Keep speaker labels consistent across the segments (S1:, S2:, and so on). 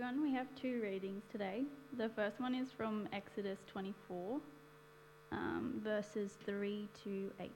S1: everyone. We have two readings today. The first one is from Exodus 24, verses 3 to 8.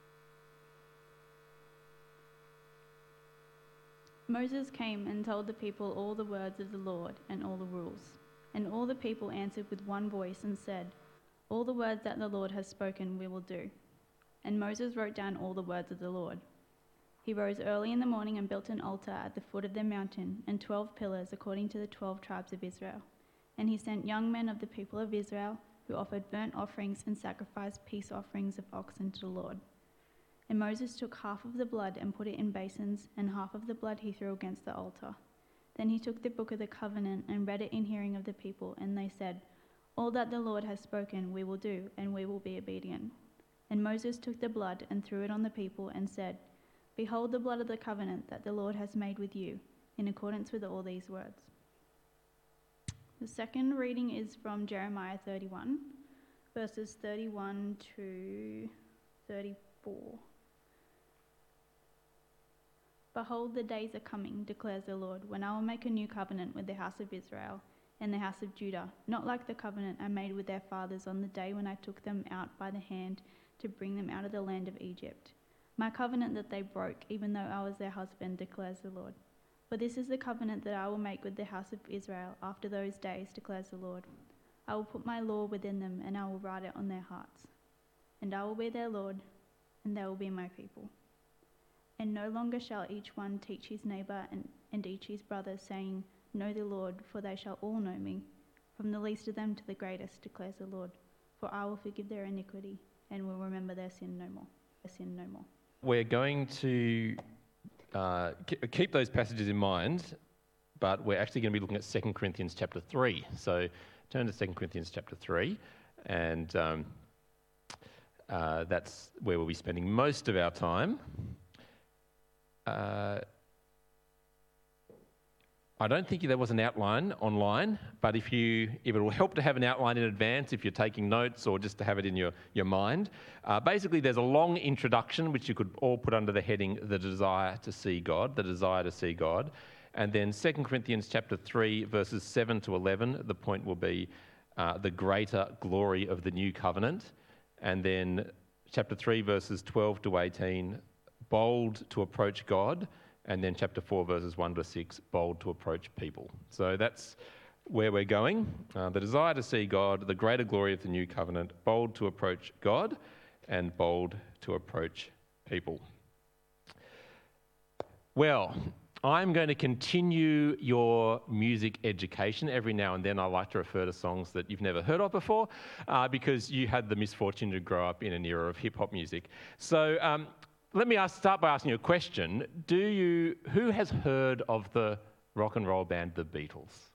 S1: Moses came and told the people all the words of the Lord and all the rules. And all the people answered with one voice and said, "All the words that the Lord has spoken we will do." And Moses wrote down all the words of the Lord. He rose early in the morning and built an altar at the foot of the mountain and 12 pillars according to the 12 tribes of Israel. And he sent young men of the people of Israel who offered burnt offerings and sacrificed peace offerings of oxen to the Lord. And Moses took half of the blood and put it in basins, and half of the blood he threw against the altar. Then he took the book of the covenant and read it in hearing of the people, and they said, "All that the Lord has spoken we will do, and we will be obedient." And Moses took the blood and threw it on the people and said, "Behold the blood of the covenant that the Lord has made with you, in accordance with all these words." The second reading is from Jeremiah 31, verses 31 to 34. "Behold, the days are coming, declares the Lord, when I will make a new covenant with the house of Israel and the house of Judah, not like the covenant I made with their fathers on the day when I took them out by the hand to bring them out of the land of Egypt. My covenant that they broke, even though I was their husband, declares the Lord. For this is the covenant that I will make with the house of Israel after those days, declares the Lord. I will put my law within them, and I will write it on their hearts. And I will be their Lord, and they will be my people. And no longer shall each one teach his neighbour and each his brother, saying, 'Know the Lord,' for they shall all know me, from the least of them to the greatest, declares the Lord. For I will forgive their iniquity, and will remember their sin no more."
S2: We're going to keep those passages in mind, but we're actually going to be looking at 2 Corinthians chapter 3. So turn to 2 Corinthians chapter 3, and that's where we'll be spending most of our time. I don't think there was an outline online, but if it will help to have an outline in advance if you're taking notes or just to have it in your mind. Basically, there's a long introduction which you could all put under the heading, the desire to see God. And then 2 Corinthians chapter 3, verses 7 to 11, the point will be the greater glory of the new covenant. And then chapter 3, verses 12 to 18, bold to approach God. And then chapter 4, verses 1 to 6, bold to approach people. So that's where we're going. The desire to see God, the greater glory of the new covenant, bold to approach God, and bold to approach people. Well, I'm going to continue your music education. Every now and then I like to refer to songs that you've never heard of before, because you had the misfortune to grow up in an era of hip-hop music. So let me start by asking you a question. Who has heard of the rock and roll band The Beatles?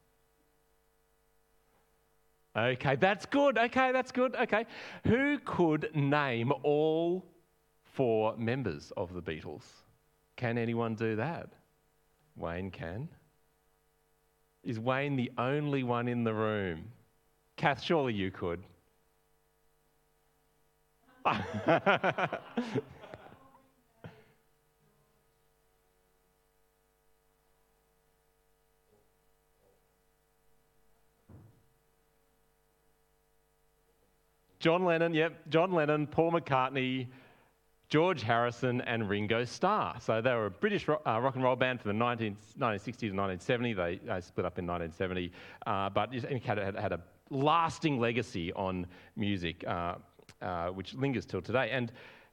S2: Okay, that's good. Okay. Who could name all 4 members of The Beatles? Can anyone do that? Wayne can. Is Wayne the only one in the room? Kath, surely you could. John Lennon, Paul McCartney, George Harrison and Ringo Starr. So they were a British rock and roll band from the 1960 to 1970. They split up in 1970, but had a lasting legacy on music, which lingers till today. And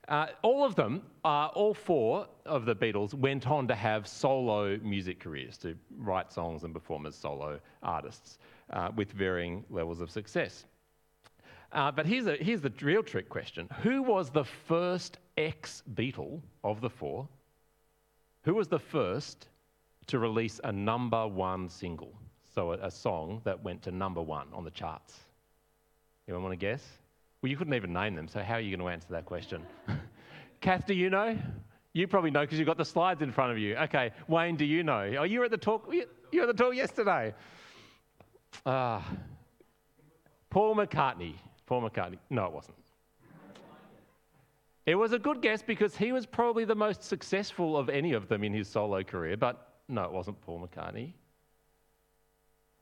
S2: all 4 of the Beatles went on to have solo music careers, to write songs and perform as solo artists with varying levels of success. But here's the real trick question. Who was the first ex-Beatle of the 4? Who was the first to release a number 1 single? So a song that went to number 1 on the charts. Anyone want to guess? Well, you couldn't even name them, so how are you going to answer that question? Kath, do you know? You probably know because you've got the slides in front of you. Okay, Wayne, do you know? Oh, you were at the talk. You were at the talk yesterday. Paul McCartney. No, it wasn't. It was a good guess because he was probably the most successful of any of them in his solo career, but no, it wasn't Paul McCartney.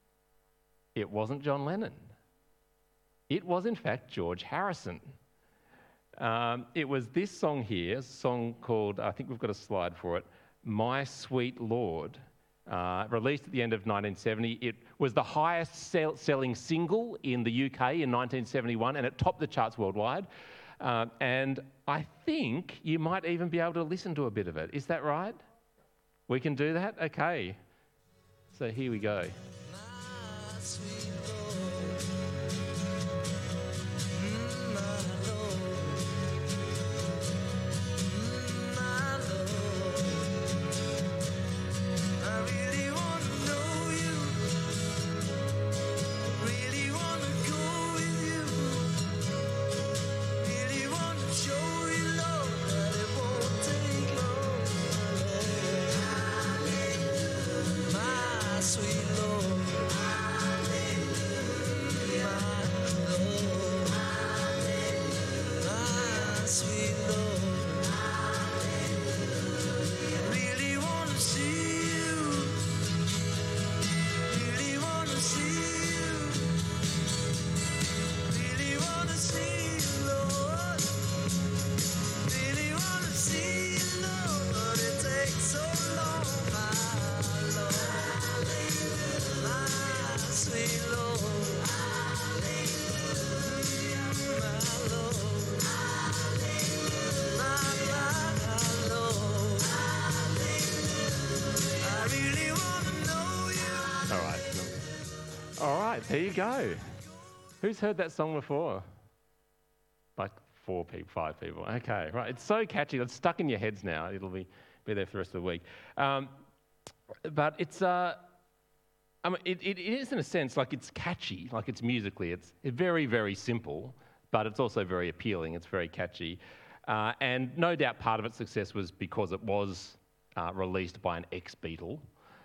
S2: it wasn't John Lennon. It was, in fact, George Harrison. It was this song here, a song called, I think we've got a slide for it, My Sweet Lord, released at the end of 1970. It was the highest selling single in the UK in 1971, and it topped the charts worldwide. And I think you might even be able to listen to a bit of it. Is that right? We can do that? Okay. So here we go.
S3: My sweet Lord, my Lord, my Lord, I really want to know you, really want to go with you, really want to show you love that it won't take long, my sweet Lord. Sweet Lord, really want to see you, really want to see you, really want to see you, Lord, really want to see you, Lord, but it takes so long, my Lord, my sweet Lord, my Lord.
S2: All right, there you go. Who's heard that song before? Like 4 people, 5 people. Okay, right. It's so catchy. It's stuck in your heads now. It'll be there for the rest of the week. But it's, I mean, it is in a sense like it's catchy, like it's musically. It's very, very simple, but it's also very appealing. It's very catchy. And no doubt part of its success was because it was released by an ex-Beatle.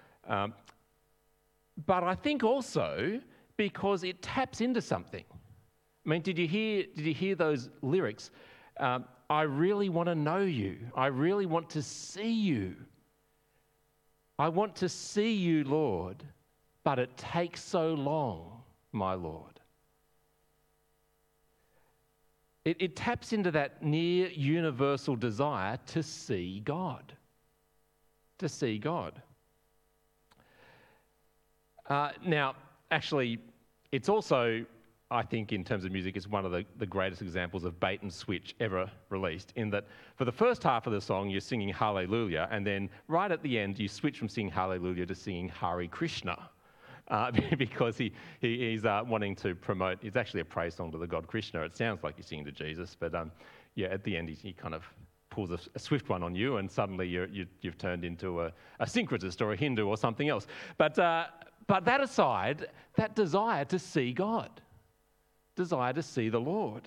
S2: But I think also because it taps into something. I mean, did you hear those lyrics? I really want to know you. I really want to see you. I want to see you, Lord, but it takes so long, my Lord. It taps into that near universal desire to see God. To see God. Now, actually, it's also, I think, in terms of music, it's one of the greatest examples of bait and switch ever released, in that for the first half of the song, you're singing Hallelujah, and then right at the end, you switch from singing Hallelujah to singing Hare Krishna, because he's wanting to promote, it's actually a praise song to the god Krishna. It sounds like you're singing to Jesus, but yeah, at the end, he kind of pulls a swift one on you, and suddenly you've turned into a syncretist or a Hindu or something else. But that aside, that desire to see God, desire to see the Lord.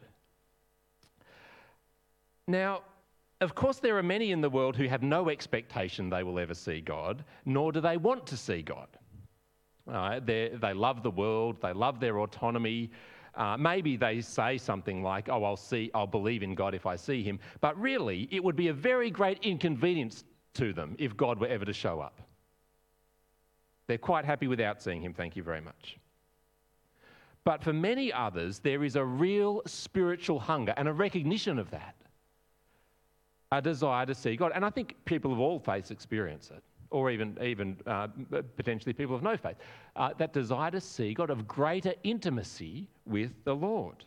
S2: Now, of course, there are many in the world who have no expectation they will ever see God, nor do they want to see God. They love the world, they love their autonomy. Maybe they say something like, oh, I'll believe in God if I see him. But really, it would be a very great inconvenience to them if God were ever to show up. They're quite happy without seeing him, thank you very much. But for many others, there is a real spiritual hunger and a recognition of that, a desire to see God. And I think people of all faiths experience it, or even potentially people of no faith, that desire to see God, of greater intimacy with the Lord.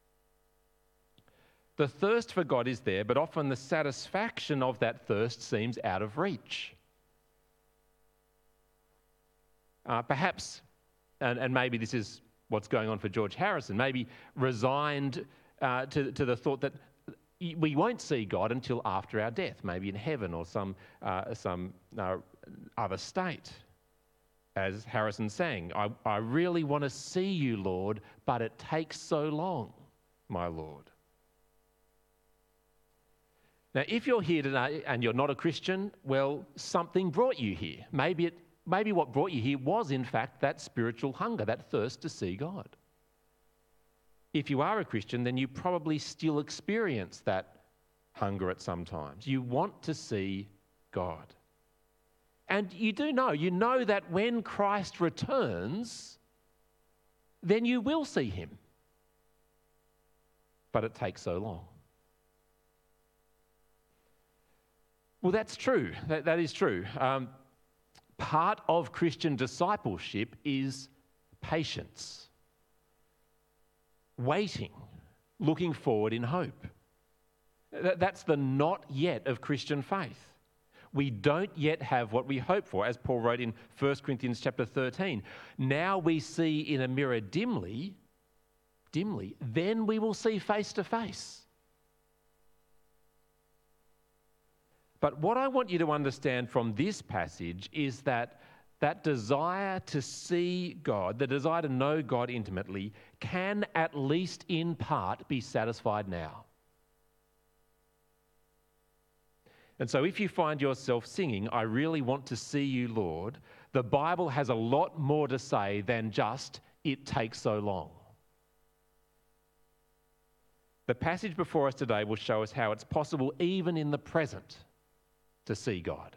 S2: The thirst for God is there, but often the satisfaction of that thirst seems out of reach. Perhaps, and maybe this is what's going on for George Harrison, maybe resigned to the thought that we won't see God until after our death, maybe in heaven or some other state. As Harrison sang, I really want to see you, Lord, but it takes so long, my Lord. Now, if you're here today and you're not a Christian, well, something brought you here. Maybe what brought you here was, in fact, that spiritual hunger, that thirst to see God. If you are a Christian, then you probably still experience that hunger at some times. You want to see God. And you know that when Christ returns, then you will see him. But it takes so long. Well, that's true. That is true. Part of Christian discipleship is patience, waiting, looking forward in hope. That's the not yet of Christian faith. We don't yet have what we hope for, as Paul wrote in 1 Corinthians chapter 13. Now we see in a mirror dimly, then we will see face to face. But what I want you to understand from this passage is that desire to see God, the desire to know God intimately, can at least in part be satisfied now. And so if you find yourself singing, "I really want to see you, Lord," the Bible has a lot more to say than just, "It takes so long." The passage before us today will show us how it's possible, even in the present, to see God.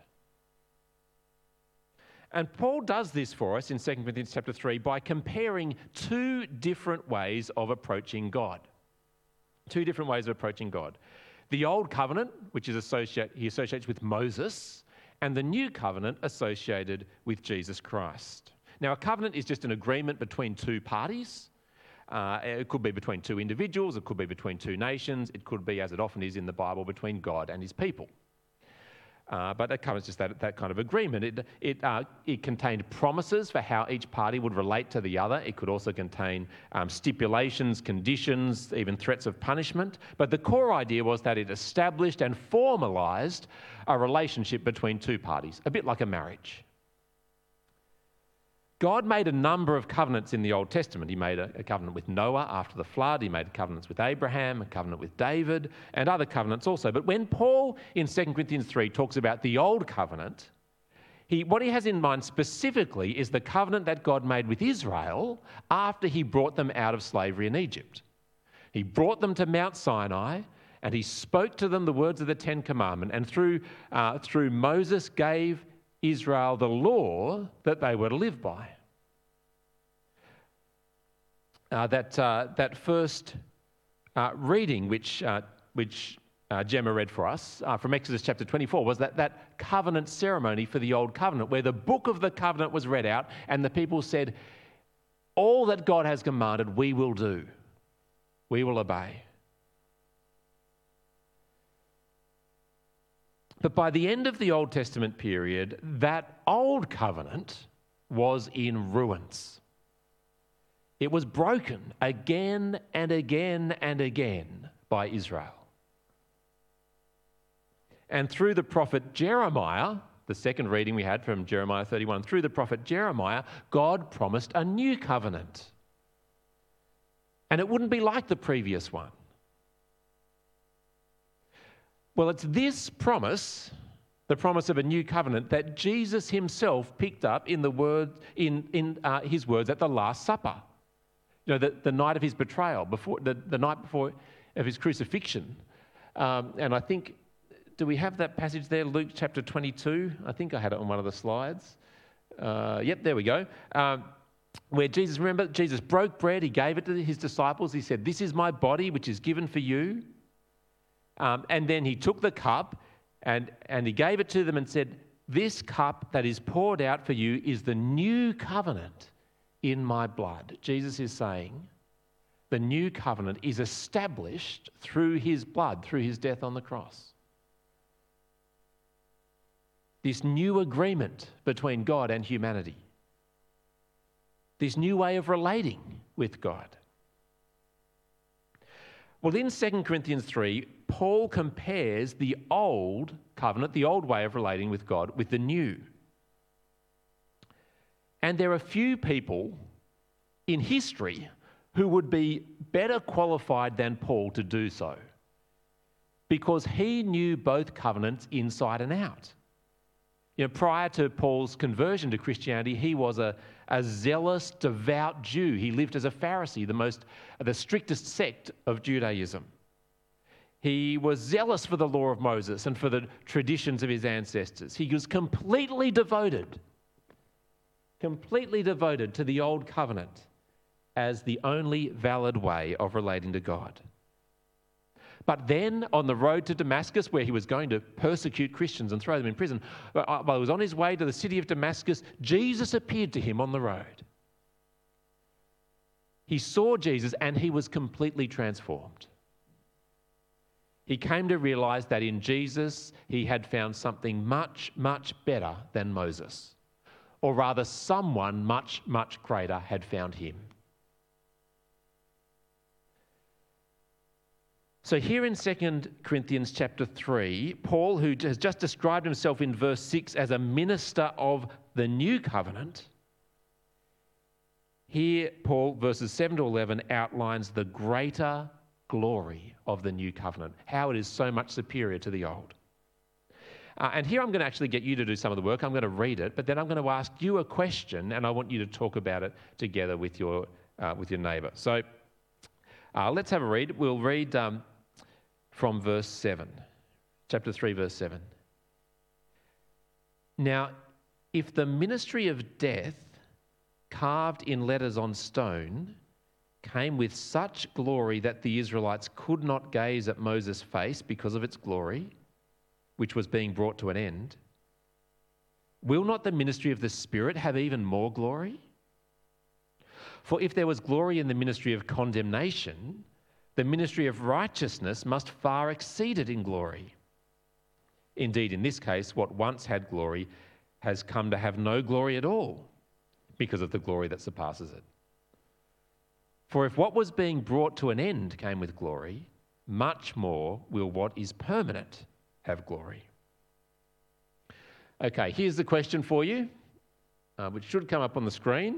S2: And Paul does this for us in 2 Corinthians chapter 3 by comparing two different ways of approaching God. Two different ways of approaching God. The Old Covenant, which he associates with Moses, and the New Covenant associated with Jesus Christ. Now, a covenant is just an agreement between two parties. It could be between two individuals, it could be between two nations, it could be, as it often is in the Bible, between God and his people. But that covers just that kind of agreement. It contained promises for how each party would relate to the other. It could also contain stipulations, conditions, even threats of punishment. But the core idea was that it established and formalised a relationship between two parties, a bit like a marriage. God made a number of covenants in the Old Testament. He made a covenant with Noah after the flood. He made covenants with Abraham, a covenant with David, and other covenants also. But when Paul in 2 Corinthians 3 talks about the Old Covenant, what he has in mind specifically is the covenant that God made with Israel after he brought them out of slavery in Egypt. He brought them to Mount Sinai, and he spoke to them the words of the Ten Commandments, and through Moses gave Israel the law that they were to live by. That first reading, which Gemma read for us from Exodus chapter 24, was that covenant ceremony for the Old Covenant, where the book of the covenant was read out, and the people said, "All that God has commanded, we will do. We will obey." But by the end of the Old Testament period, that old covenant was in ruins. It was broken again and again and again by Israel. And through the prophet Jeremiah, the second reading we had from Jeremiah 31, through the prophet Jeremiah, God promised a new covenant. And it wouldn't be like the previous one. Well, it's this promise, the promise of a new covenant, that Jesus himself picked up in his words at the Last Supper. You know, the night of his betrayal, the night before of his crucifixion. And I think, do we have that passage there, Luke chapter 22? I think I had it on one of the slides. Yep, there we go. Where Jesus broke bread, he gave it to his disciples. He said, "This is my body, which is given for you." And then he took the cup and he gave it to them and said, "This cup that is poured out for you is the new covenant in my blood." Jesus is saying the new covenant is established through his blood, through his death on the cross. This new agreement between God and humanity. This new way of relating with God. Well, in 2 Corinthians 3, Paul compares the old covenant, the old way of relating with God, with the new. And there are few people in history who would be better qualified than Paul to do so, because he knew both covenants inside and out. You know, prior to Paul's conversion to Christianity, he was a zealous, devout Jew. He lived as a Pharisee, the strictest sect of Judaism. He was zealous for the law of Moses and for the traditions of his ancestors. He was completely devoted to the old covenant. as the only valid way of relating to God. But then on the road to Damascus, where he was going to persecute Christians and throw them in prison, while he was on his way to the city of Damascus, Jesus appeared to him on the road. He saw Jesus and he was completely transformed. He came to realize that in Jesus, he had found something much, much better than Moses. Or rather, someone much, much greater had found him. So here in 2 Corinthians chapter 3, Paul, who has just described himself in verse 6 as a minister of the new covenant, here Paul, verses 7 to 11, outlines the greater glory of the new covenant, how it is so much superior to the old. And here I'm going to actually get you to do some of the work. I'm going to read it, but then I'm going to ask you a question, and I want you to talk about it together with your neighbour. So let's have a read. We'll read from verse 7, chapter 3, verse 7. Now, if the ministry of death, carved in letters on stone, came with such glory that the Israelites could not gaze at Moses' face because of its glory, which was being brought to an end, will not the ministry of the Spirit have even more glory? For if there was glory in the ministry of condemnation, the ministry of righteousness must far exceed it in glory. Indeed, in this case, what once had glory has come to have no glory at all because of the glory that surpasses it. For if what was being brought to an end came with glory, much more will what is permanent have glory. Okay, here's the question for you, which should come up on the screen.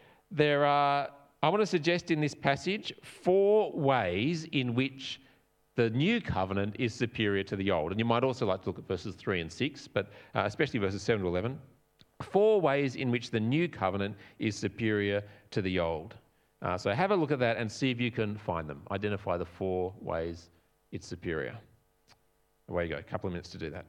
S2: I want to suggest in this passage 4 ways in which the new covenant is superior to the old. And you might also like to look at verses 3 and 6, but especially verses 7 to 11. 4 ways in which the new covenant is superior to the old. So have a look at that and see if you can find them. Identify the 4 ways it's superior. Away you go. A couple of minutes to do that.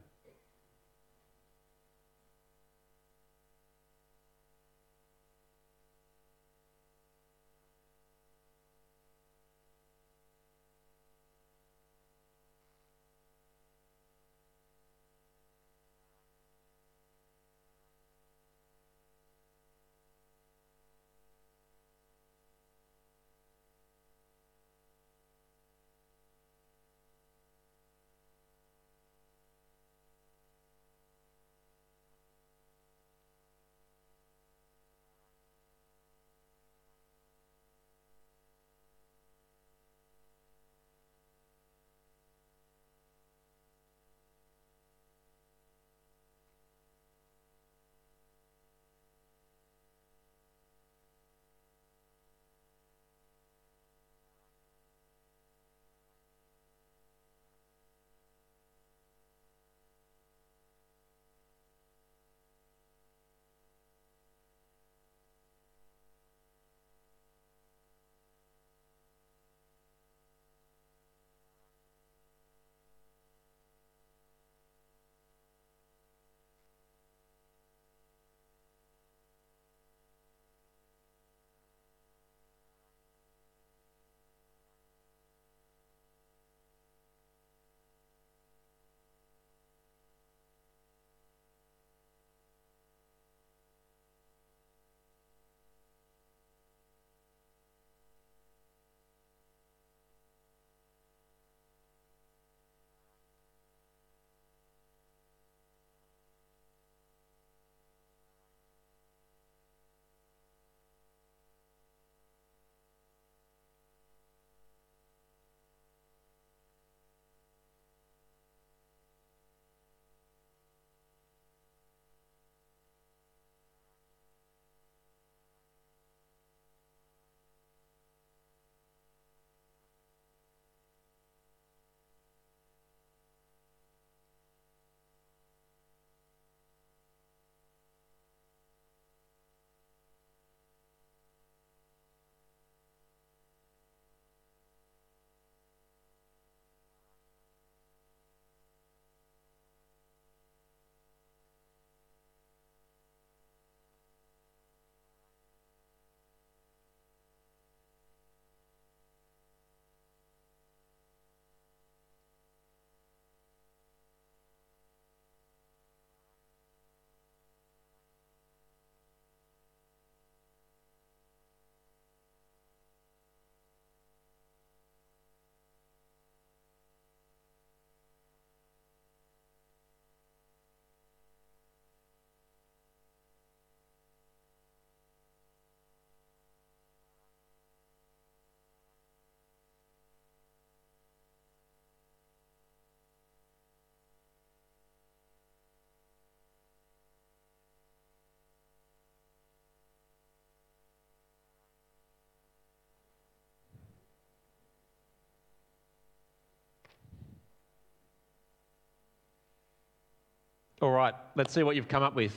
S2: All right, let's see what you've come up with.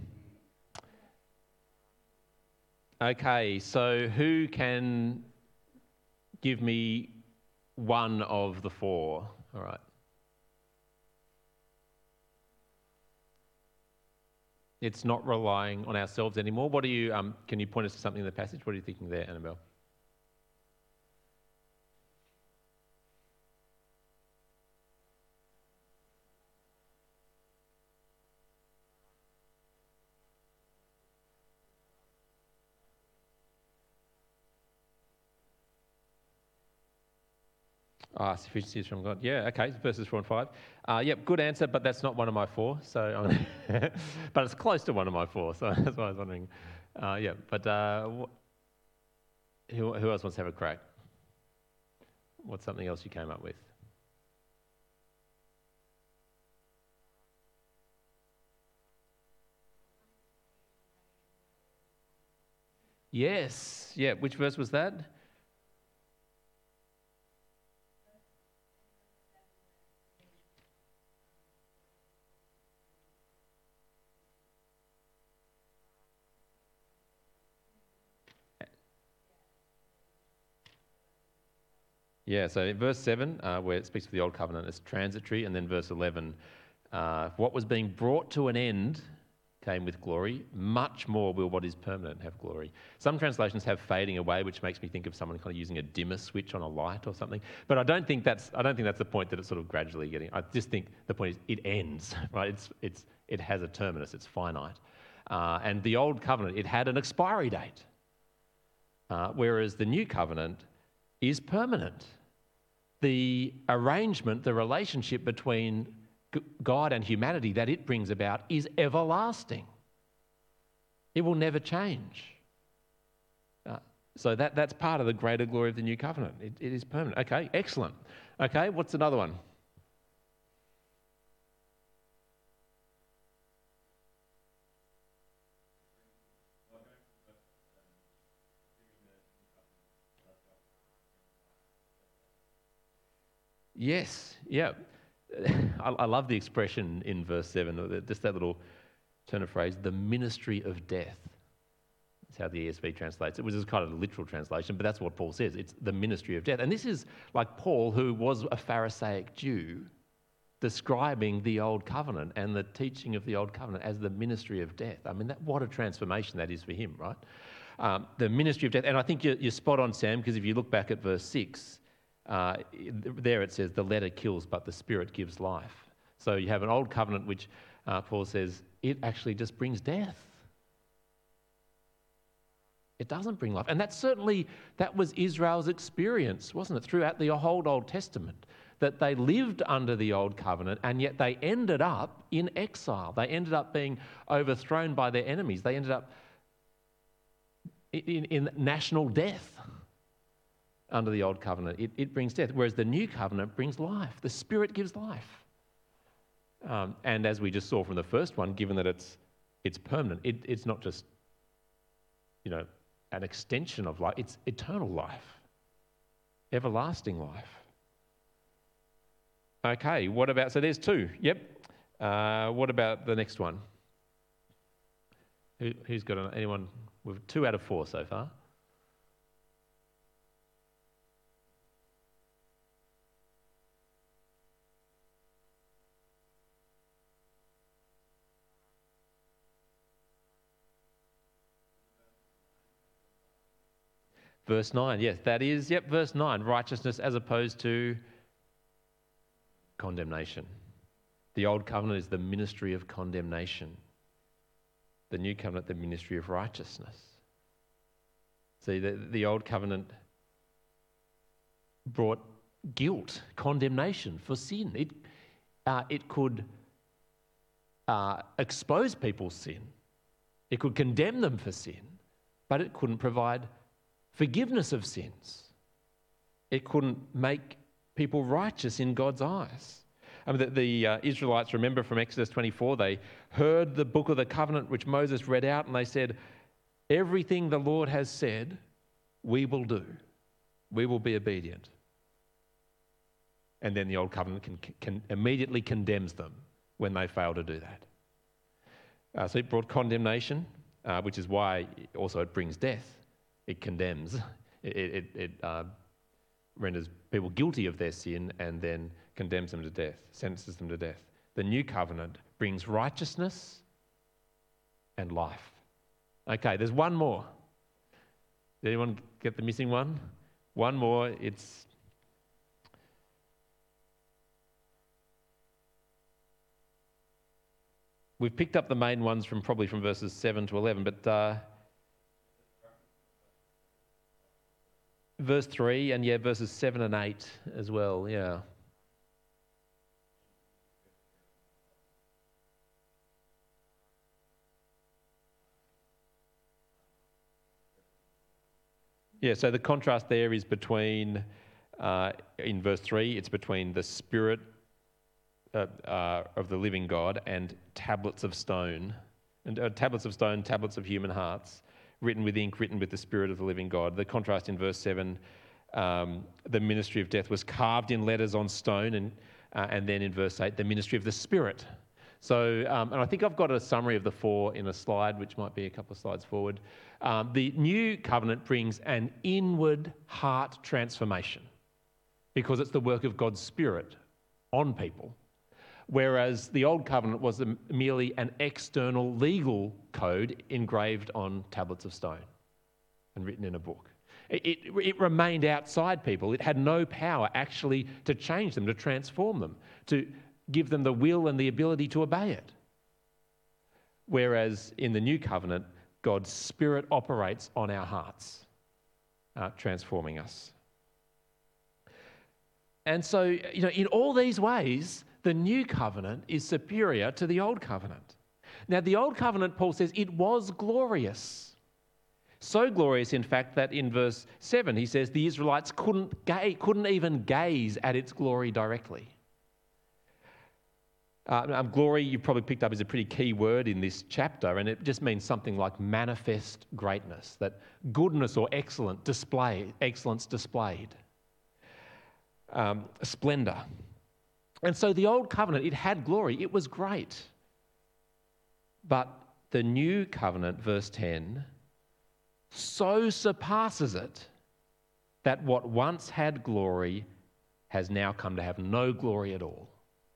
S2: Okay, so who can give me one of the four? All right. It's not relying on ourselves anymore. What do you? Can you point us to something in the passage? What are you thinking there, Annabelle? Sufficiency is from God. Yeah, okay, verses 4 and 5. Yep, good answer, but that's not one of my four. So, but it's close to one of my four. So that's why I was wondering. Who else wants to have a crack? What's something else you came up with? Yes. Yeah. Which verse was that? Yeah, so in verse 7, where it speaks of the Old Covenant, it's transitory, and then verse 11, what was being brought to an end came with glory, much more will what is permanent have glory. Some translations have fading away, which makes me think of someone kind of using a dimmer switch on a light or something. But I don't think that's the point that it's sort of gradually getting. I just think the point is it ends, right? It has a terminus, it's finite. And the Old Covenant, it had an expiry date, whereas the New Covenant is permanent. The arrangement, the relationship between God and humanity that it brings about is everlasting. It will never change. So that's part of the greater glory of the New Covenant. It is permanent. Okay, excellent. Okay, what's another one? Yes, yeah. I love the expression in verse 7, just that little turn of phrase, the ministry of death. That's how the ESV translates it, which is kind of a literal translation, but that's what Paul says. It's the ministry of death. And this is like Paul, who was a Pharisaic Jew, describing the Old Covenant and the teaching of the Old Covenant as the ministry of death. I mean, what a transformation that is for him, right? The ministry of death. And I think you're spot on, Sam, because if you look back at verse 6, there it says, the letter kills, but the Spirit gives life. So you have an Old Covenant which Paul says, it actually just brings death. It doesn't bring life. And that was Israel's experience, wasn't it, throughout the whole Old Testament, that they lived under the Old Covenant and yet they ended up in exile. They ended up being overthrown by their enemies. They ended up in national death. Under the Old Covenant, it brings death, whereas the New Covenant brings life. The Spirit gives life. And as we just saw from the first one, given that it's permanent, it's not just, an extension of life, it's eternal life, everlasting life. Okay, so there's two, yep. What about the next one? Who's got anyone? We've 2 out of 4 so far. Verse 9, yes, that is, verse 9, righteousness as opposed to condemnation. The Old Covenant is the ministry of condemnation. The New Covenant, the ministry of righteousness. See, the Old Covenant brought guilt, condemnation for sin. It could expose people's sin. It could condemn them for sin, but it couldn't provide forgiveness of sins. It couldn't make people righteous in God's eyes. I mean, the Israelites, remember from Exodus 24, they heard the book of the covenant which Moses read out, and they said, everything the Lord has said, we will do. We will be obedient. And then the Old Covenant can immediately condemns them when they fail to do that. So it brought condemnation, which is why also it brings death. It condemns. It renders people guilty of their sin and then condemns them to death, sentences them to death. The new covenant brings righteousness and life. Okay, there's one more. Did anyone get the missing one? One more. We've picked up the main ones probably from verses 7 to 11, but verse 3 and verses 7 and 8 as well, yeah. Yeah, so the contrast there is between, in verse 3, it's between the Spirit of the living God and tablets of stone, tablets of human hearts, written with ink, written with the Spirit of the living God. The contrast in verse 7, the ministry of death was carved in letters on stone, and then in verse 8, the ministry of the Spirit. So, and I think I've got a summary of the four in a slide, which might be a couple of slides forward. The new covenant brings an inward heart transformation because it's the work of God's Spirit on people. Whereas the old covenant was merely an external legal code engraved on tablets of stone and written in a book. It remained outside people. It had no power actually to change them, to transform them, to give them the will and the ability to obey it. Whereas in the new covenant, God's Spirit operates on our hearts, transforming us. And so, in all these ways, the new covenant is superior to the old covenant. Now, the old covenant, Paul says, it was glorious. So glorious, in fact, that in verse 7, he says the Israelites couldn't even gaze at its glory directly. Glory, you probably picked up, is a pretty key word in this chapter, and it just means something like manifest greatness, that goodness or excellence displayed. Splendor. And so the old covenant, it had glory, it was great. But the new covenant, verse 10, so surpasses it that what once had glory has now come to have no glory at all.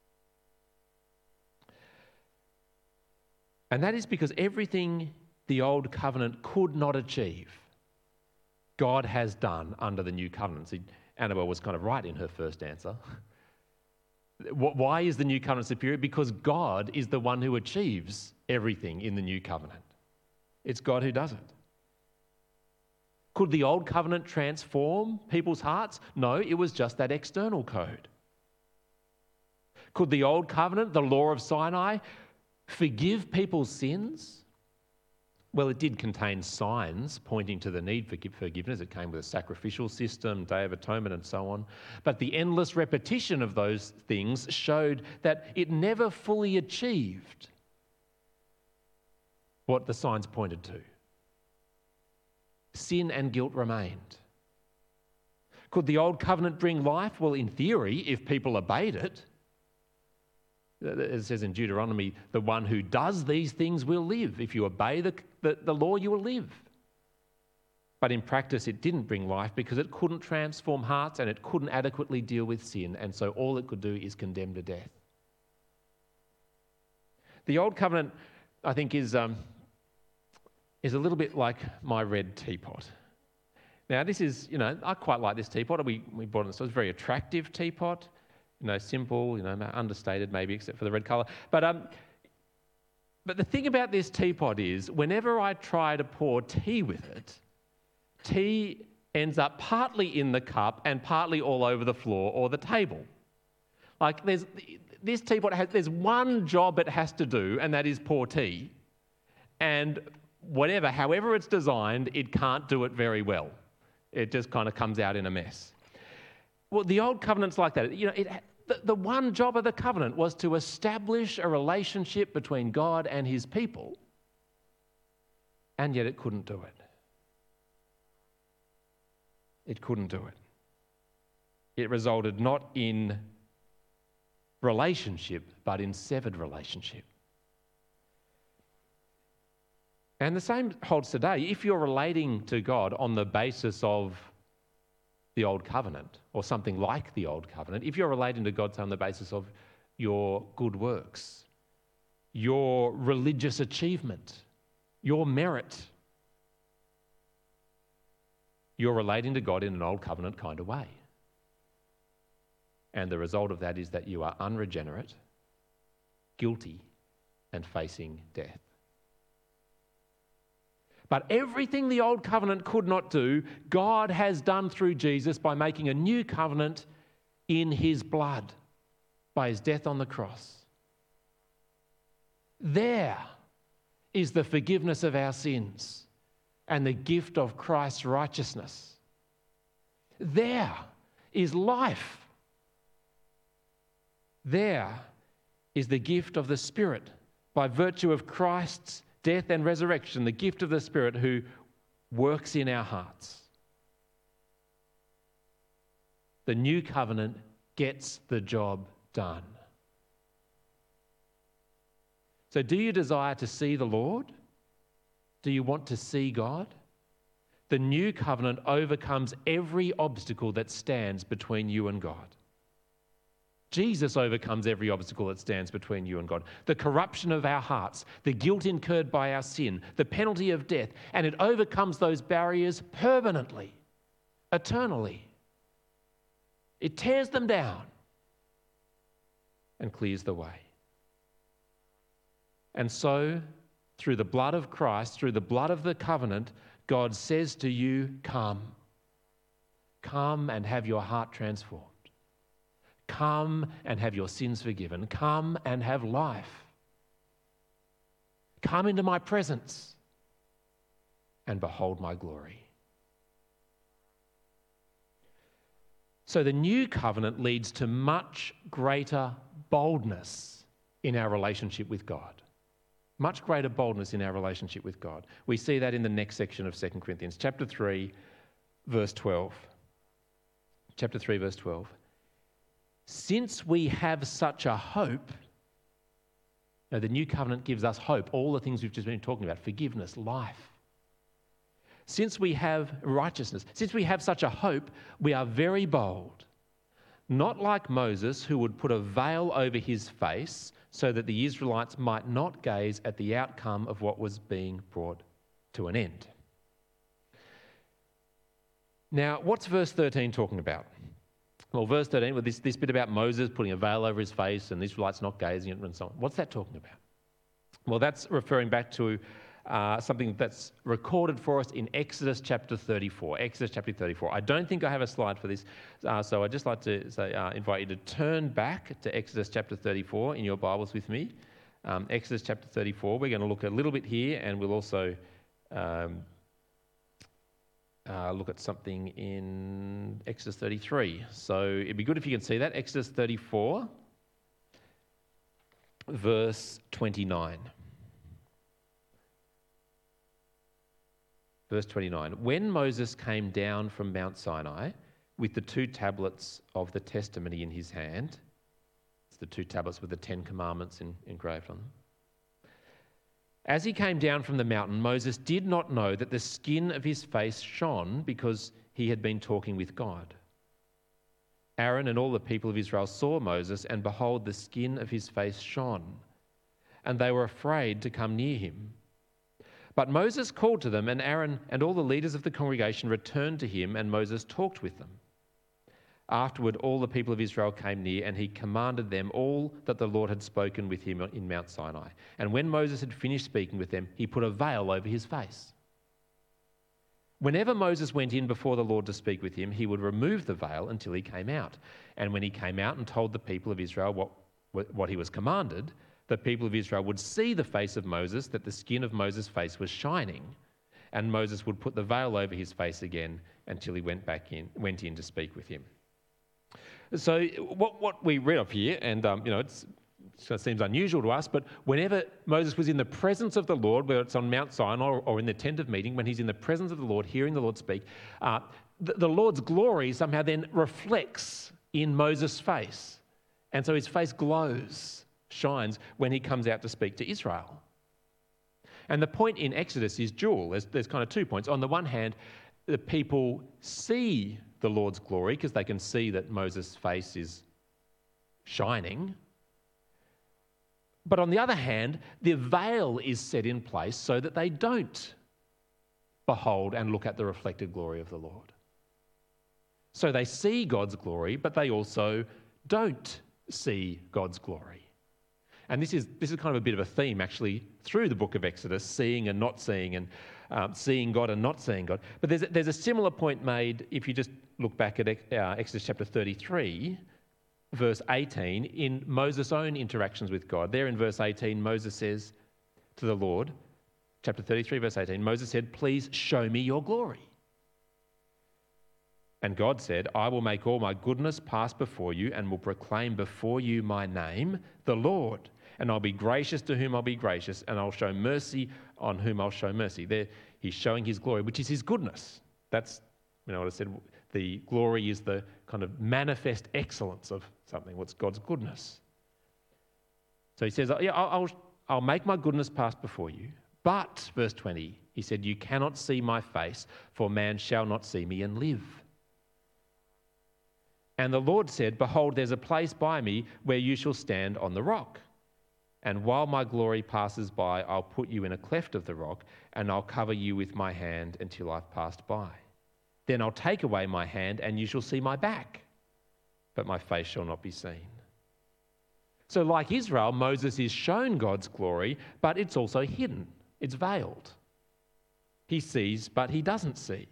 S2: And that is because everything the old covenant could not achieve, God has done under the new covenant. See, Annabelle was kind of right in her first answer. Why is the new covenant superior? Because God is the one who achieves everything in the new covenant. It's God who does it. Could the old covenant transform people's hearts? No, it was just that external code. Could the old covenant, the law of Sinai, forgive people's sins? Well, it did contain signs pointing to the need for forgiveness. It came with a sacrificial system, Day of Atonement, and so on. But the endless repetition of those things showed that it never fully achieved what the signs pointed to. Sin and guilt remained. Could the old covenant bring life? Well, in theory, if people obeyed it. It says in Deuteronomy, the one who does these things will live. If you obey the law, you will live. But in practice, it didn't bring life because it couldn't transform hearts and it couldn't adequately deal with sin. And so all it could do is condemn to death. The old covenant, I think, is a little bit like my red teapot. Now, this is, I quite like this teapot. We bought it, so it's a very attractive teapot. Simple, understated maybe, except for the red colour. But the thing about this teapot is, whenever I try to pour tea with it, tea ends up partly in the cup and partly all over the floor or the table. Like this teapot there's one job it has to do, and that is pour tea. And however it's designed, it can't do it very well. It just kind of comes out in a mess. Well, the old covenant's like that. The one job of the covenant was to establish a relationship between God and his people, and yet it couldn't do it. It couldn't do it. It resulted not in relationship, but in severed relationship. And the same holds today. If you're relating to God on the basis of the Old Covenant or something like the Old Covenant, if you're relating to God on the basis of your good works, your religious achievement, your merit, you're relating to God in an Old Covenant kind of way. And the result of that is that you are unregenerate, guilty, and facing death. But everything the Old Covenant could not do, God has done through Jesus by making a new covenant in his blood, by his death on the cross. There is the forgiveness of our sins and the gift of Christ's righteousness. There is life. There is the gift of the Spirit by virtue of Christ's death and resurrection, the gift of the Spirit who works in our hearts. The new covenant gets the job done. So do you desire to see the Lord? Do you want to see God? The new covenant overcomes every obstacle that stands between you and God. Jesus overcomes every obstacle that stands between you and God. The corruption of our hearts, the guilt incurred by our sin, the penalty of death, and it overcomes those barriers permanently, eternally. It tears them down and clears the way. And so, through the blood of Christ, through the blood of the covenant, God says to you, come. Come and have your heart transformed. Come and have your sins forgiven. Come and have life. Come into my presence and behold my glory. So the new covenant leads to much greater boldness in our relationship with God. Much greater boldness in our relationship with God. We see that in the next section of 2 Corinthians, chapter 3, verse 12. Chapter 3, verse 12. Since we have such a hope, now the new covenant gives us hope, all the things we've just been talking about, forgiveness, life. Since we have righteousness, since we have such a hope, we are very bold. Not like Moses, who would put a veil over his face so that the Israelites might not gaze at the outcome of what was being brought to an end. Now, what's verse 13 talking about? Well, verse 13, with this bit about Moses putting a veil over his face and the Israelites not gazing at him and so on. What's that talking about? Well, that's referring back to something that's recorded for us in Exodus chapter 34. Exodus chapter 34. I don't think I have a slide for this, so I'd just like to invite you to turn back to Exodus chapter 34 in your Bibles with me. Exodus chapter 34. We're going to look a little bit here, and we'll also look at something in Exodus 33. So it'd be good if you can see that. Exodus 34, verse 29. Verse 29. When Moses came down from Mount Sinai with the 2 tablets of the testimony in his hand, it's the 2 tablets with the 10 commandments engraved on them. As he came down from the mountain, Moses did not know that the skin of his face shone because he had been talking with God. Aaron and all the people of Israel saw Moses, and behold, the skin of his face shone, and they were afraid to come near him. But Moses called to them, and Aaron and all the leaders of the congregation returned to him, and Moses talked with them. Afterward, all the people of Israel came near, and he commanded them all that the Lord had spoken with him in Mount Sinai. And when Moses had finished speaking with them, he put a veil over his face. Whenever Moses went in before the Lord to speak with him, he would remove the veil until he came out. And when he came out and told the people of Israel what he was commanded, the people of Israel would see the face of Moses, that the skin of Moses' face was shining. And Moses would put the veil over his face again until he went in to speak with him. So what we read up here, and it seems unusual to us, but whenever Moses was in the presence of the Lord, whether it's on Mount Sinai or in the tent of meeting, when he's in the presence of the Lord, hearing the Lord speak, the Lord's glory somehow then reflects in Moses' face. And so his face glows, shines when he comes out to speak to Israel. And the point in Exodus is dual. There's kind of 2 points. On the one hand, the people see the Lord's glory because they can see that Moses' face is shining. But on the other hand, the veil is set in place so that they don't behold and look at the reflected glory of the Lord. So they see God's glory, but they also don't see God's glory. And this is kind of a bit of a theme actually through the book of Exodus, seeing and not seeing, and seeing God and not seeing God. But there's a similar point made if you just look back at Exodus chapter 33, verse 18, in Moses' own interactions with God. There in verse 18, Moses says to the Lord, chapter 33, verse 18, Moses said, "Please show me your glory." And God said, "I will make all my goodness pass before you and will proclaim before you my name, the Lord. And I'll be gracious to whom I'll be gracious, and I'll show mercy on whom I'll show mercy." There, he's showing his glory, which is his goodness. That's, what I said, the glory is the kind of manifest excellence of something. What's God's goodness? So he says, "Yeah, I'll make my goodness pass before you." But, verse 20, he said, "You cannot see my face, for man shall not see me and live." And the Lord said, "Behold, there's a place by me where you shall stand on the rock. And while my glory passes by, I'll put you in a cleft of the rock, and I'll cover you with my hand until I've passed by. Then I'll take away my hand, and you shall see my back, but my face shall not be seen." So like Israel, Moses is shown God's glory, but it's also hidden. It's veiled. He sees, but he doesn't see.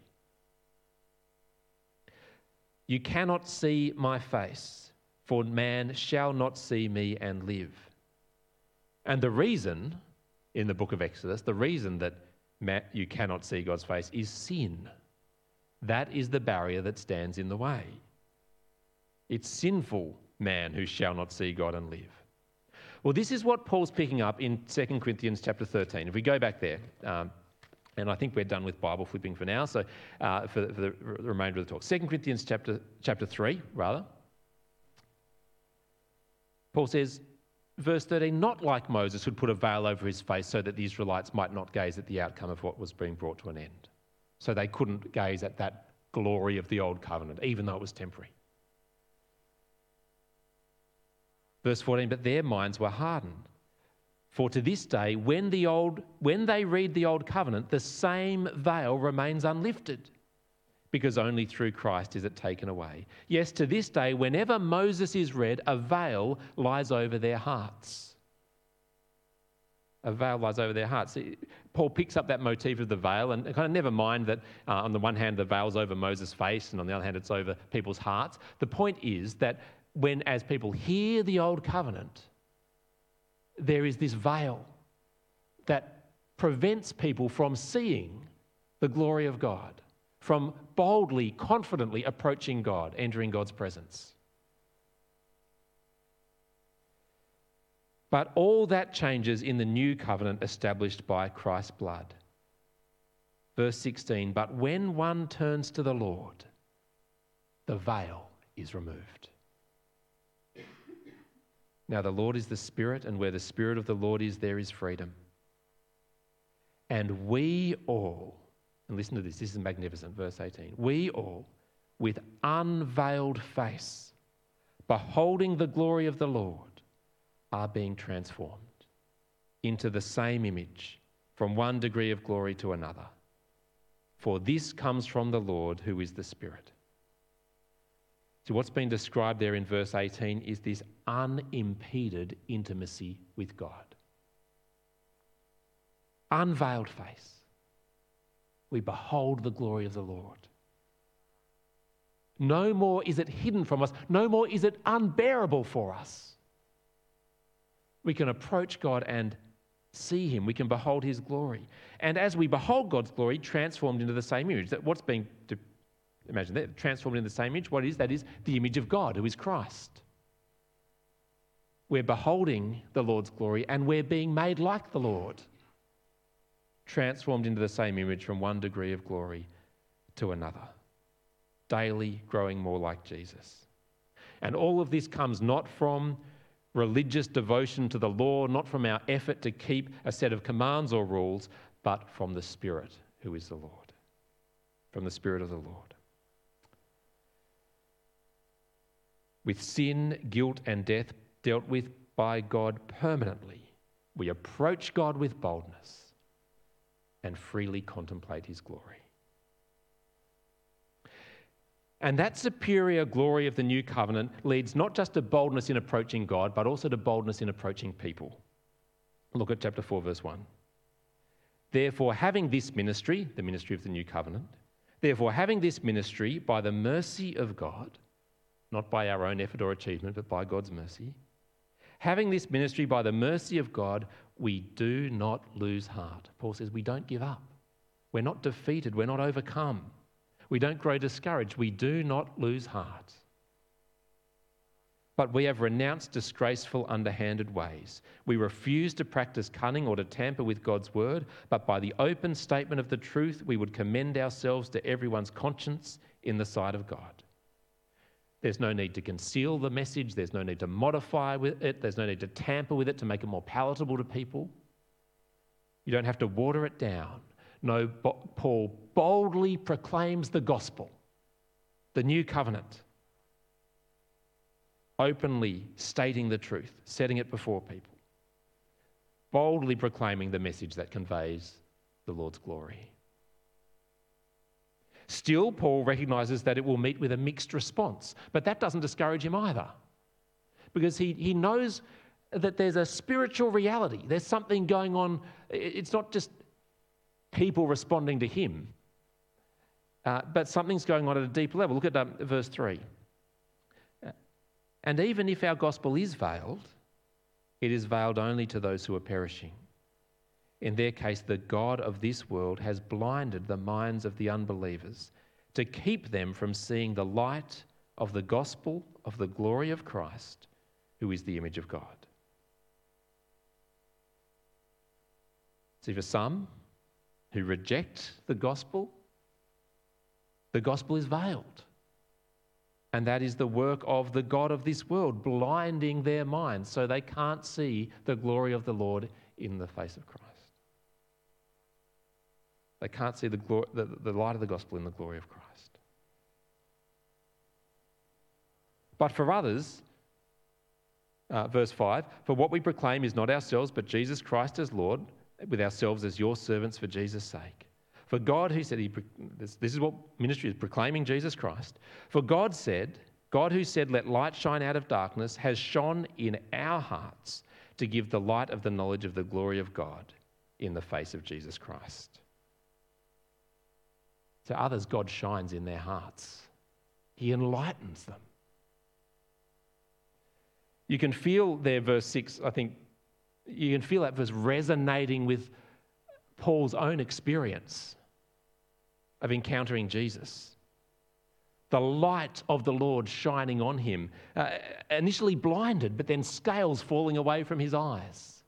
S2: "You cannot see my face, for man shall not see me and live." And the reason, in the book of Exodus, the reason that you cannot see God's face is sin. That is the barrier that stands in the way. It's sinful man who shall not see God and live. Well, this is what Paul's picking up in 2 Corinthians chapter 13. If we go back there, and I think we're done with Bible flipping for now, so for the remainder of the talk. 2 Corinthians chapter 3, rather. Paul says, verse 13, "Not like Moses, who'd put a veil over his face so that the Israelites might not gaze at the outcome of what was being brought to an end." So they couldn't gaze at that glory of the old covenant, even though it was temporary. Verse 14, "But their minds were hardened. For to this day, when they read the old covenant, the same veil remains unlifted, because only through Christ is it taken away. Yes, to this day, whenever Moses is read, a veil lies over their hearts." A veil lies over their hearts. Paul picks up that motif of the veil and kind of never mind that on the one hand the veil's over Moses' face and on the other hand it's over people's hearts. The point is that as people hear the old covenant, there is this veil that prevents people from seeing the glory of God, from boldly, confidently approaching God, entering God's presence. But all that changes in the new covenant established by Christ's blood. Verse 16, "But when one turns to the Lord, the veil is removed." Now the Lord is the Spirit, and where the Spirit of the Lord is, there is freedom. And we all, and listen to this is magnificent, verse 18, "We all, with unveiled face, beholding the glory of the Lord, are being transformed into the same image from one degree of glory to another. For this comes from the Lord, who is the Spirit." So what's been described there in verse 18 is this unimpeded intimacy with God. Unveiled face. We behold the glory of the Lord. No more is it hidden from us. No more is it unbearable for us. We can approach God and see him. We can behold his glory. And as we behold God's glory, transformed into the same image. What's being, imagine that, transformed into the same image. What it is? That is the image of God, who is Christ. We're beholding the Lord's glory and we're being made like the Lord. Transformed into the same image from one degree of glory to another. Daily growing more like Jesus. And all of this comes not from religious devotion to the law, not from our effort to keep a set of commands or rules, but from the Spirit, who is the Lord. From the Spirit of the Lord. With sin, guilt, and death dealt with by God permanently, we approach God with boldness and freely contemplate his glory. And that superior glory of the new covenant leads not just to boldness in approaching God, but also to boldness in approaching people. Look at chapter 4, verse 1. Therefore, having this ministry, the ministry of the new covenant, therefore, having this ministry by the mercy of God, not by our own effort or achievement, but by God's mercy, having this ministry by the mercy of God, we do not lose heart. Paul says we don't give up. We're not defeated. We're not overcome. We don't grow discouraged. We do not lose heart. But we have renounced disgraceful, underhanded ways. We refuse to practice cunning or to tamper with God's word, but by the open statement of the truth, we would commend ourselves to everyone's conscience in the sight of God. There's no need to conceal the message. There's no need to modify with it. There's no need to tamper with it to make it more palatable to people. You don't have to water it down. No, Paul boldly proclaims the gospel, the new covenant, openly stating the truth, setting it before people, boldly proclaiming the message that conveys the Lord's glory. Still, Paul recognises that it will meet with a mixed response, but that doesn't discourage him either, because he knows that there's a spiritual reality. There's something going on. It's not just people responding to him, but something's going on at a deeper level. Look at verse 3. And even if our gospel is veiled, it is veiled only to those who are perishing. In their case, the God of this world has blinded the minds of the unbelievers to keep them from seeing the light of the gospel of the glory of Christ, who is the image of God. See, for some who reject the gospel is veiled. And that is the work of the God of this world, blinding their minds so they can't see the glory of the Lord in the face of Christ. They can't see the light of the gospel in the glory of Christ. But for others, verse 5, for what we proclaim is not ourselves, but Jesus Christ as Lord, with ourselves as your servants for Jesus' sake. For God who said, this is what ministry is, proclaiming Jesus Christ. For God who said, let light shine out of darkness, has shone in our hearts to give the light of the knowledge of the glory of God in the face of Jesus Christ. To others, God shines in their hearts. He enlightens them. You can feel there, verse 6, I think, you can feel that verse resonating with Paul's own experience of encountering Jesus. The light of the Lord shining on him, initially blinded, but then scales falling away from his eyes.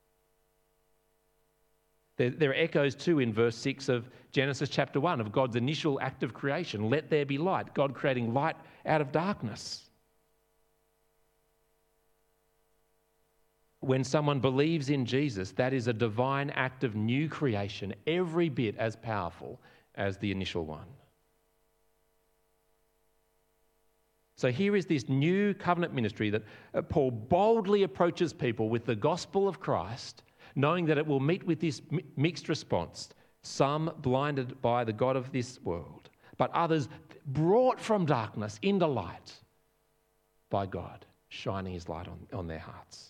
S2: There are echoes too in verse 6 of Genesis chapter 1 of God's initial act of creation. Let there be light. God creating light out of darkness. When someone believes in Jesus, that is a divine act of new creation, every bit as powerful as the initial one. So here is this new covenant ministry that Paul boldly approaches people with the gospel of Christ, knowing that it will meet with this mixed response. Some blinded by the God of this world, but others brought from darkness into light by God, shining his light on their hearts.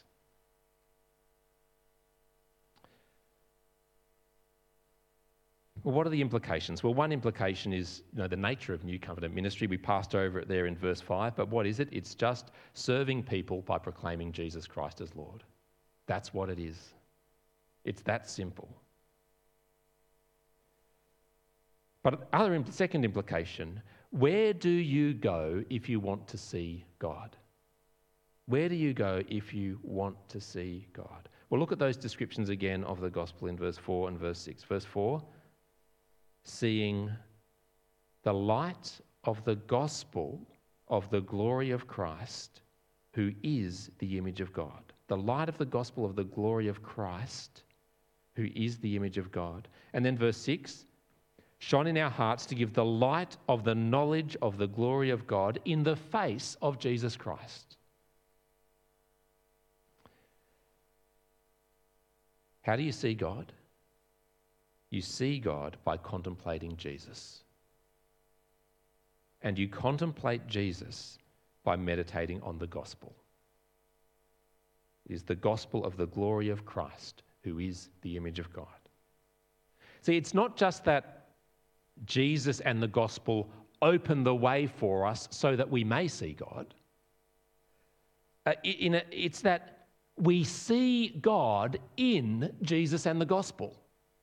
S2: Well, what are the implications? Well, one implication is the nature of New Covenant ministry. We passed over it there in verse 5, but what is it? It's just serving people by proclaiming Jesus Christ as Lord. That's what it is. It's that simple. But second implication, where do you go if you want to see God? Where do you go if you want to see God? Well, look at those descriptions again of the gospel in verse 4 and verse 6. Verse 4, seeing the light of the gospel of the glory of Christ, who is the image of God. The light of the gospel of the glory of Christ, who is the image of God. And then verse 6, shone in our hearts to give the light of the knowledge of the glory of God in the face of Jesus Christ. How do you see God? You see God by contemplating Jesus. And you contemplate Jesus by meditating on the gospel. It is the gospel of the glory of Christ, who is the image of God. See, it's not just that Jesus and the gospel open the way for us so that we may see God. It's that we see God in Jesus and the gospel.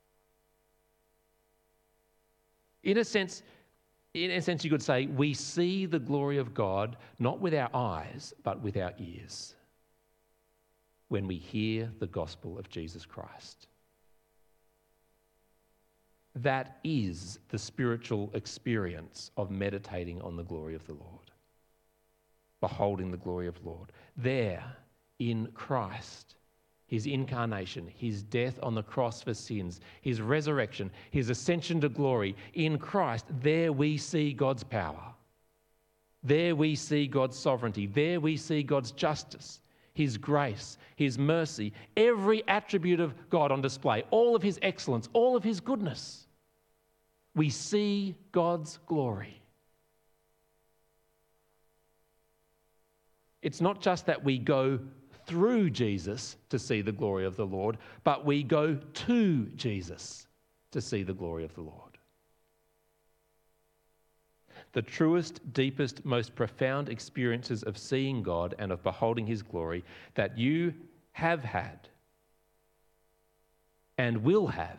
S2: In a sense, you could say we see the glory of God not with our eyes, but with our ears when we hear the gospel of Jesus Christ. That is the spiritual experience of meditating on the glory of the Lord, beholding the glory of the Lord. There, in Christ, his incarnation, his death on the cross for sins, his resurrection, his ascension to glory, in Christ, there we see God's power. There we see God's sovereignty. There we see God's justice, his grace, his mercy, every attribute of God on display, all of his excellence, all of his goodness. We see God's glory. It's not just that we go through Jesus to see the glory of the Lord, but we go to Jesus to see the glory of the Lord. The truest, deepest, most profound experiences of seeing God and of beholding his glory that you have had and will have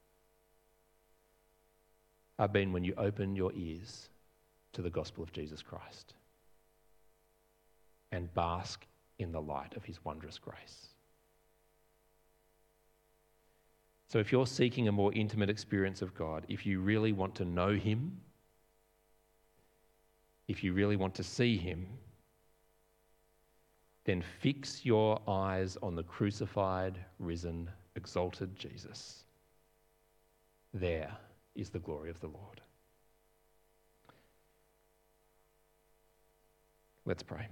S2: have been when you open your ears to the gospel of Jesus Christ and bask in the light of his wondrous grace. So if you're seeking a more intimate experience of God, if you really want to know him, if you really want to see him, then fix your eyes on the crucified, risen, exalted Jesus. There is the glory of the Lord. Let's pray.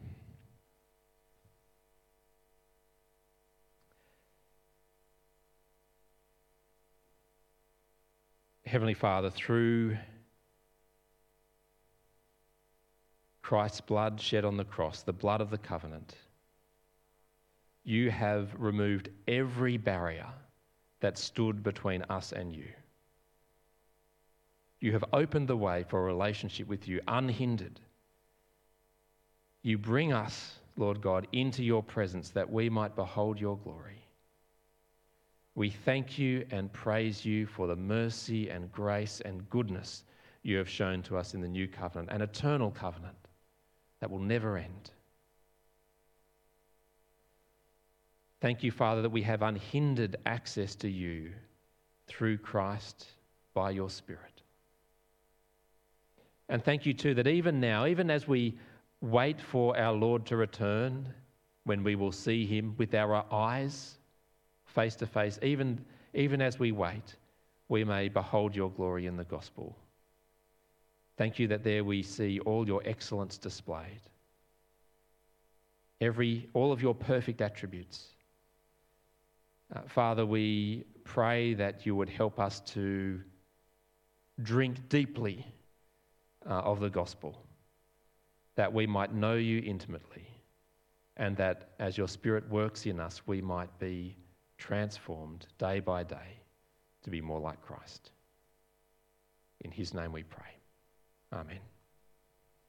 S2: Heavenly Father, through Christ's blood shed on the cross, the blood of the covenant, you have removed every barrier that stood between us and you. You have opened the way for a relationship with you unhindered. You bring us, Lord God, into your presence that we might behold your glory. We thank you and praise you for the mercy and grace and goodness you have shown to us in the new covenant, an eternal covenant that will never end. Thank you, Father, that we have unhindered access to you through Christ by your Spirit. And thank you too that even now, even as we wait for our Lord to return, when we will see him with our eyes face to face, even as we wait, we may behold your glory in the gospel. Thank you that there we see all your excellence displayed, all of your perfect attributes. Father, we pray that you would help us to drink deeply of the gospel, that we might know you intimately, and that as your Spirit works in us, we might be transformed day by day to be more like Christ. In his name we pray. Amen.